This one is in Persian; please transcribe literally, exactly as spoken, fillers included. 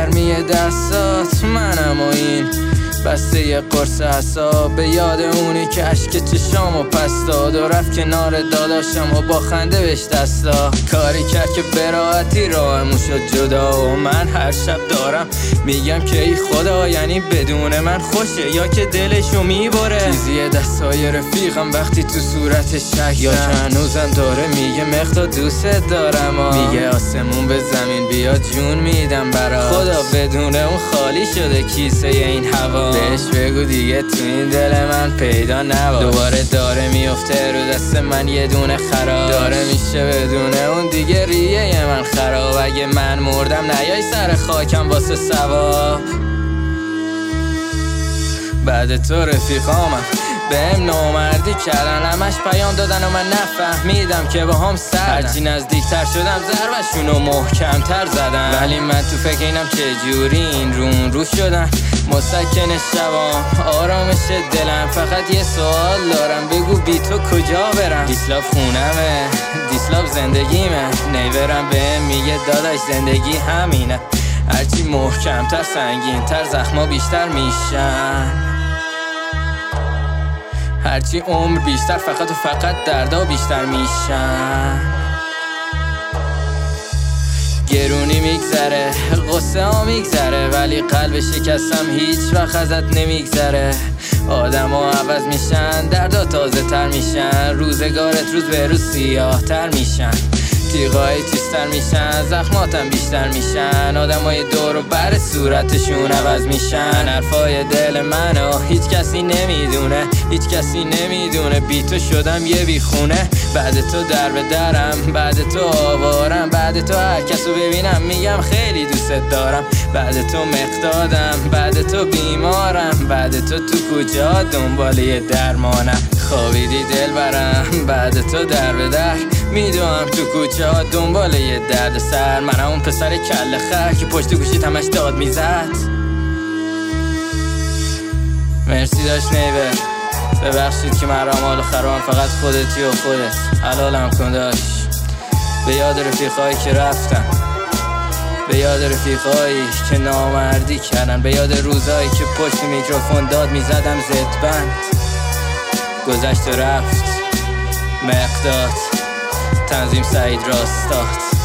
گرمی دستات منم و این بسته یه قرص حساب به یاد اونی که اشک چشامو پس داد و رفت کنار داداشم و با خنده بهش دستا کاری کرد که براحتی راهمون شد جدا و من هر شب دارم میگم که ای خدا یعنی بدون من خوشه یا که دلشو میبره تیزی دستای رفیقم وقتی تو صورتش شک یا که هنوزم داره میگه مقدار دوست دارم و میگه آسمون به زمین بیاد جون میدم برات خدا بدون اون خالی شده کیسه این هوا بهش بگو دیگه تو این دل من پیدا نباش دوباره داره میفته رو دست من یه دونه خراب داره میشه بدون اون دیگه ریه من خراب اگه من مردم نیای سر خاکم واسه ثواب بعد تو رفیقامم بهم نامردی کردن همش پیام دادن و من نفهمیدم که با هم سردن هرچی نزدیکتر شدم ضربشونو محکمتر زدم ولی من تو فکر اینم چه جوری این رون رو شدن مسکن شبام آرامش دلم فقط یه سوال دارم بگو بی تو کجا برم دیسلاف خونمه دیسلاف زندگیمه نیورم بهم میگه داداش زندگی همینه هرچی محکمتر سنگینتر زخما بیشتر میشن هرچی عمر بیشتر فقط و فقط دردا بیشتر میشن گرونی میگذره غصه ها میگذره ولی قلب شکستم هیچ وقت ازت نمیگذره آدم ها عوض میشن دردا تازه تر میشن روزگارت روز به روز سیاه تر میشن تیغای تیزتر میشن زخماتم بیشتر میشن آدم های دور و بر صورتشون عوض میشن حرفای دل منو هیچ کسی نمیدونه هیچ کسی نمیدونه بی تو شدم یه بیخونه بعد تو در به درم بعد تو آوارم بعد تو هر کسو ببینم میگم خیلی دوست دارم بعد تو مقدادم بعد تو بیمارم بعد تو تو کجا دنبال یه درمانم خوابیدی دل برم بعد تو در به در میدونم تو کوچه ها دنبال یه درد سر منم اون پسر کل خر که پشت گوشیت همش داد میزد مرسی داشت نیبر ببخشید که من رمال و خرام فقط خودتی و خودت حلالم کن داشت به یاد رفیقایی که رفتن به یاد رفیقایی که نامردی کردن به یاد روزایی که پشت میکروفون داد میزدم زد بند گذشت و رفت مقداد تنظیم سعید راستاد